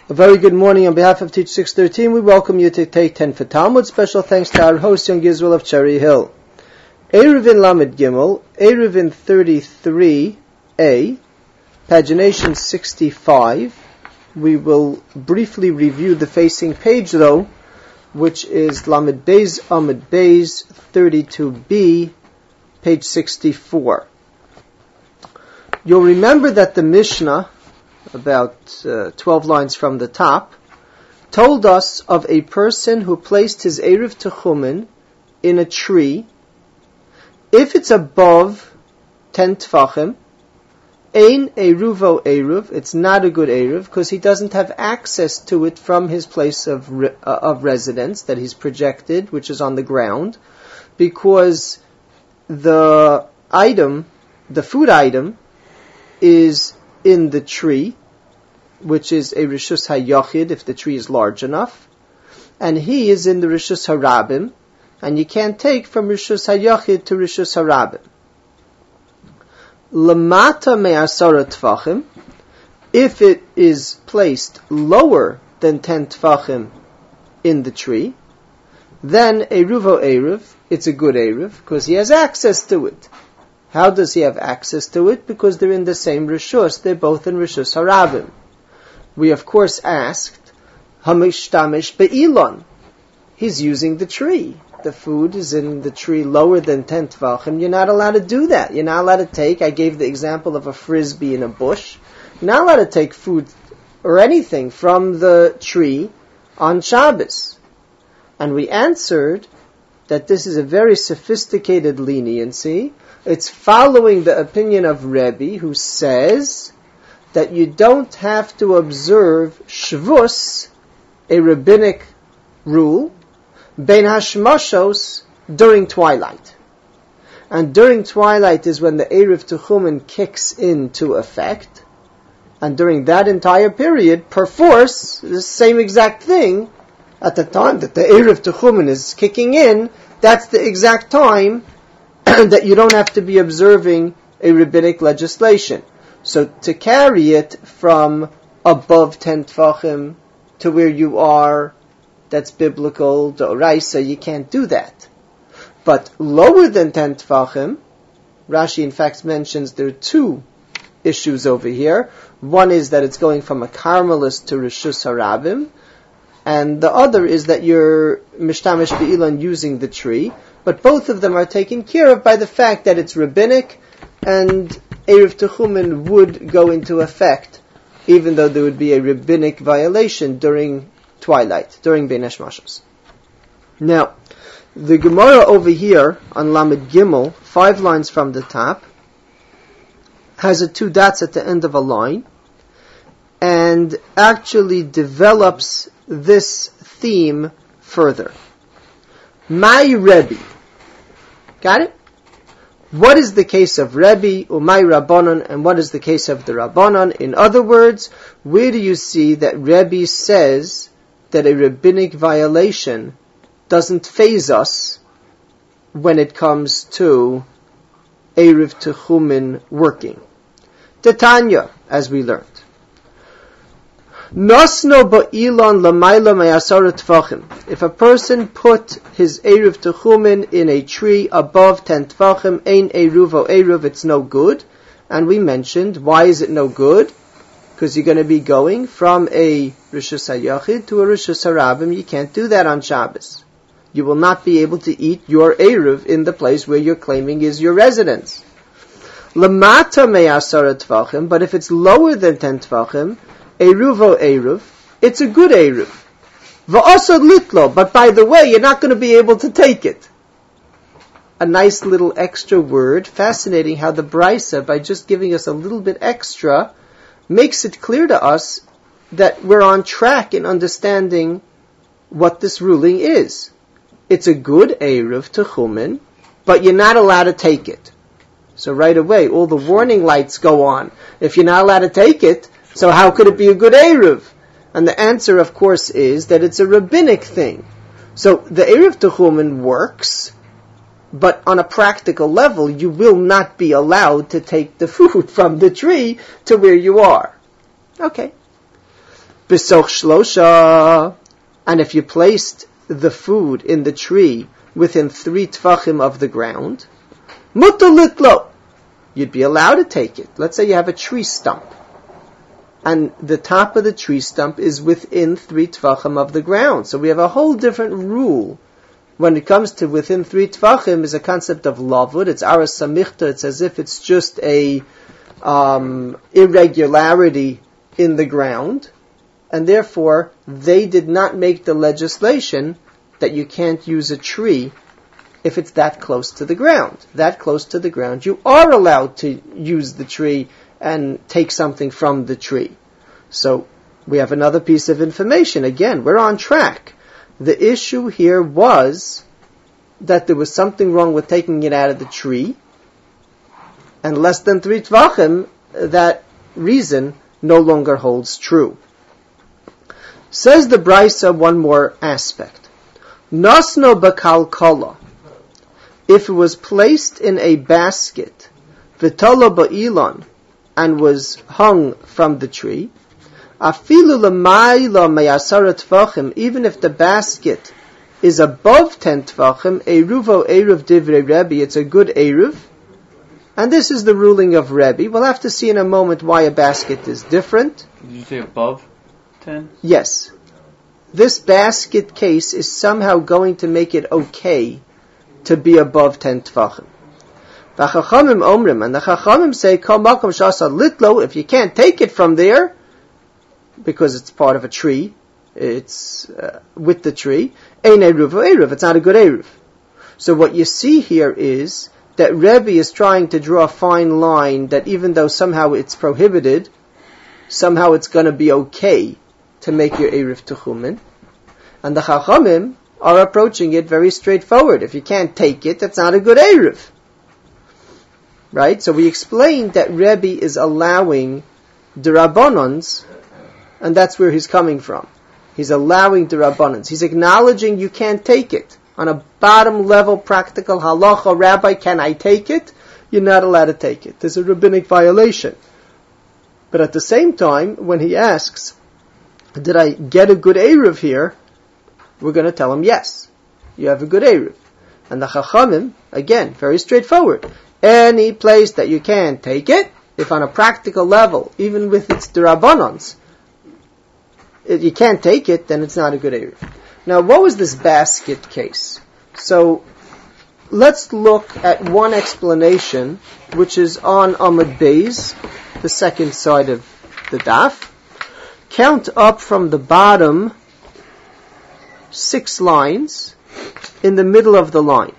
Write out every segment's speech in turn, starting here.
A very good morning on behalf of Teach 613. We welcome you to Take 10 for Talmud. Special thanks to our host, Young Israel of Cherry Hill. Eruvin Lamed Gimel, Eruvin 33a, pagination 65. We will briefly review the facing page though, which is Lamed Beis Amud Beis 32b, page 64. You'll remember that the Mishnah, about 12 lines from the top, told us of a person who placed his Eruv Techumen in a tree. If it's above 10 Tfachim, Ein Eruvo Eruv, it's not a good Eruv, because he doesn't have access to it from his place of residence that he's projected, which is on the ground, because the food item, is in the tree, which is a Rishus HaYachid if the tree is large enough, and he is in the Rishus HaRabim, and you can't take from Rishus HaYachid to Rishus HaRabim. Lamata me'asara tfachim, if it is placed lower than 10 tfachim in the tree, then Eruvo Eruv, it's a good Eruv, because he has access to it. How does he have access to it? Because they're in the same Rishus, they're both in Rishus HaRabim. We of course asked, Hamishtamish be'ilon. He's using the tree. The food is in the tree lower than 10 tvachim. You're not allowed to do that. You're not allowed to take, I gave the example of a frisbee in a bush. You're not allowed to take food or anything from the tree on Shabbos. And we answered that this is a very sophisticated leniency. It's following the opinion of Rebbe, who says that you don't have to observe Shvus, a rabbinic rule, Ben Hashmashos, during twilight. And during twilight is when the Eruv Techumen kicks into effect. And during that entire period, perforce, the same exact thing, at the time that the Eruv Techumen is kicking in, that's the exact time that you don't have to be observing a rabbinic legislation. So to carry it from above 10 Tfachim to where you are, that's biblical, d'oraisa, you can't do that. But lower than 10 Tfachim, Rashi in fact mentions there are two issues over here. One is that it's going from a Carmelist to Rishus HaRabim, and the other is that you're Mishtamish Be'ilan using the tree, but both of them are taken care of by the fact that it's rabbinic, and Eruv Techumen would go into effect, even though there would be a rabbinic violation during twilight, during Bein Hashmashos. Now, the Gemara over here, on Lamed Gimel, 5 lines from the top, has 2 dots at the end of a line, and actually develops this theme further. My Rebbe. Got it? What is the case of Rebbe, Umay Rabbanon, and what is the case of the Rabbanon? In other words, where do you see that Rebbe says that a rabbinic violation doesn't faze us when it comes to Eruv Techumen working? Titania, as we learned. Nosno ba'ilon lamayla me'asara tfachim. If a person put his Eruv Techumen in a tree above 10 tfachim, ein eruvo eruv, it's no good. And we mentioned, why is it no good? Because you're going to be going from a Rishus HaYachid to a Rishus HaRabim. You can't do that on Shabbos. You will not be able to eat your Eruv in the place where you're claiming is your residence. Lamata me'asara tfachim, but if it's lower than 10 tfachim, Eruvo Eruv, it's a good Eruv. Va'asad litlo, but by the way, you're not going to be able to take it. A nice little extra word, fascinating how the Brisa, by just giving us a little bit extra, makes it clear to us that we're on track in understanding what this ruling is. It's a good Eruv Techumen, but you're not allowed to take it. So right away, all the warning lights go on. If you're not allowed to take it, so how could it be a good Eruv? And the answer, of course, is that it's a rabbinic thing. So the Eruv Techumen works, but on a practical level, you will not be allowed to take the food from the tree to where you are. Okay. B'soch shlosha, and if you placed the food in the tree within 3 tvachim of the ground, mutar litlo, you'd be allowed to take it. Let's say you have a tree stump, and the top of the tree stump is within 3 tvachim of the ground. So we have a whole different rule. When it comes to within 3 tvachim is a concept of lavud. It's aras samichta. It's as if it's just a irregularity in the ground. And therefore, they did not make the legislation that you can't use a tree if it's that close to the ground. That close to the ground, you are allowed to use the tree and take something from the tree. So, we have another piece of information. Again, we're on track. The issue here was that there was something wrong with taking it out of the tree, and less than 3 tvachim, that reason no longer holds true. Says the Brisa one more aspect. Nasno b'kalkala, if it was placed in a basket, v'tolo ba'ilon, and was hung from the tree, afilu l'mayla meyasara tvachim, even if the basket is above 10 tvachim, eruvo eruv divrei Rebbe, it's a good eruv, and this is the ruling of Rebbe. We'll have to see in a moment why a basket is different. Did you say above 10? Yes. This basket case is somehow going to make it okay to be above 10 tvachim. V'chachamim omrim, and the chachamim say, kol makom shasa litlo, if you can't take it from there, because it's part of a tree, it's with the tree, ein eruv or eruv, it's not a good eruv. So what you see here is that Rebbe is trying to draw a fine line that even though somehow it's prohibited, somehow it's going to be okay to make your eruv techumen. And the chachamim are approaching it very straightforward. If you can't take it, that's not a good eruv. Right? So we explained that Rebbe is allowing the Rabbanans, and that's where he's coming from. He's allowing the Rabbanans. He's acknowledging you can't take it. On a bottom level practical halacha, Rabbi, can I take it? You're not allowed to take it. There's a rabbinic violation. But at the same time, when he asks, did I get a good eruv here? We're going to tell him yes. You have a good eruv. And the chachamim, again, very straightforward. Any place that you can take it, if on a practical level, even with its derabbanans, you can't take it, then it's not a good eruv. Now, what was this basket case? So, let's look at one explanation, which is on Amud Beis, the second side of the daf. Count up from the bottom 6 lines in the middle of the line.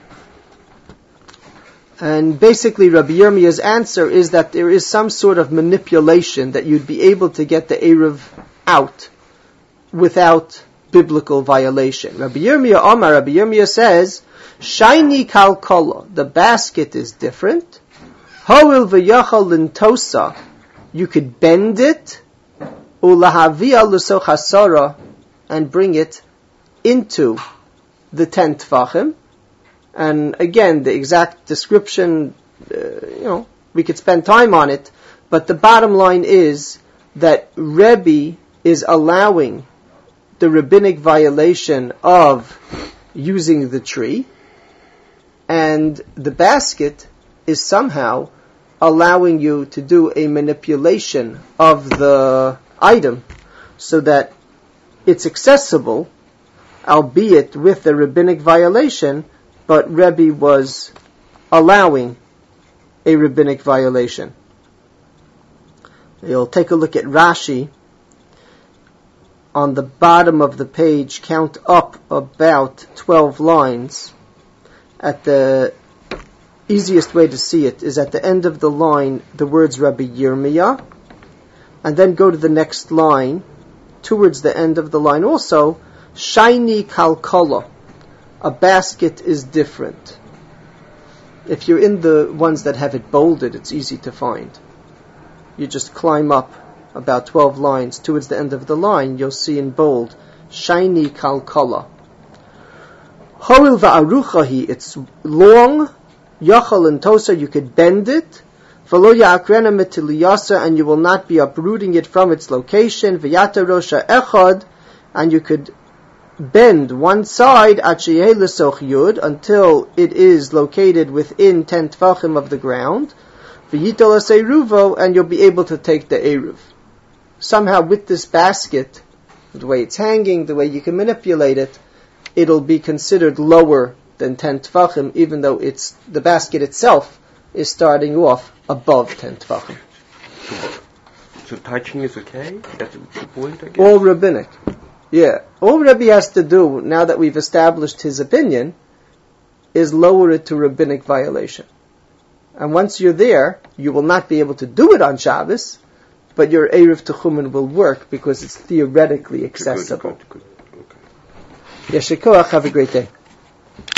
And basically Rabbi Yirmiya's answer is that there is some sort of manipulation that you'd be able to get the eruv out without biblical violation. Rabbi Yirmiyah says, Shaini kalkola, the basket is different. Hoil v'yachal lintosa, you could bend it, ulahavia lusoch hasara, and bring it into the 10 tvachim. And again, the exact description, we could spend time on it, but the bottom line is that Rebbe is allowing the rabbinic violation of using the tree, and the basket is somehow allowing you to do a manipulation of the item so that it's accessible, albeit with the rabbinic violation, but Rebbe was allowing a rabbinic violation. You'll take a look at Rashi. On the bottom of the page, count up about 12 lines. At the easiest way to see it is at the end of the line, the words Rabbi Yirmiyah, and then go to the next line, towards the end of the line also, Shaini kalkola, a basket is different. If you're in the ones that have it bolded, it's easy to find. You just climb up about 12 lines towards the end of the line, you'll see in bold, Shaini kalkola. Horil va'aruchahi, it's long, yachal and tosa, you could bend it, V'lo ya'akrena mitiliyasa, and you will not be uprooting it from its location. V'yata rosha echad, and you could bend one side achiyeh l'soch yud until it is located within 10 tfachim of the ground. V'yitol asay ruvo, and you'll be able to take the eruv. Somehow with this basket, the way it's hanging, the way you can manipulate it, it'll be considered lower than 10 tfachim, even though the basket itself is starting off above 10 tfachim. So touching is okay? That's the point, I guess? All rabbinic. Yeah. All Rabbi has to do, now that we've established his opinion, is lower it to rabbinic violation. And once you're there, you will not be able to do it on Shabbos, but your Erev Techumen will work because it's theoretically accessible. Good. Okay. Yeshikoach, have a great day.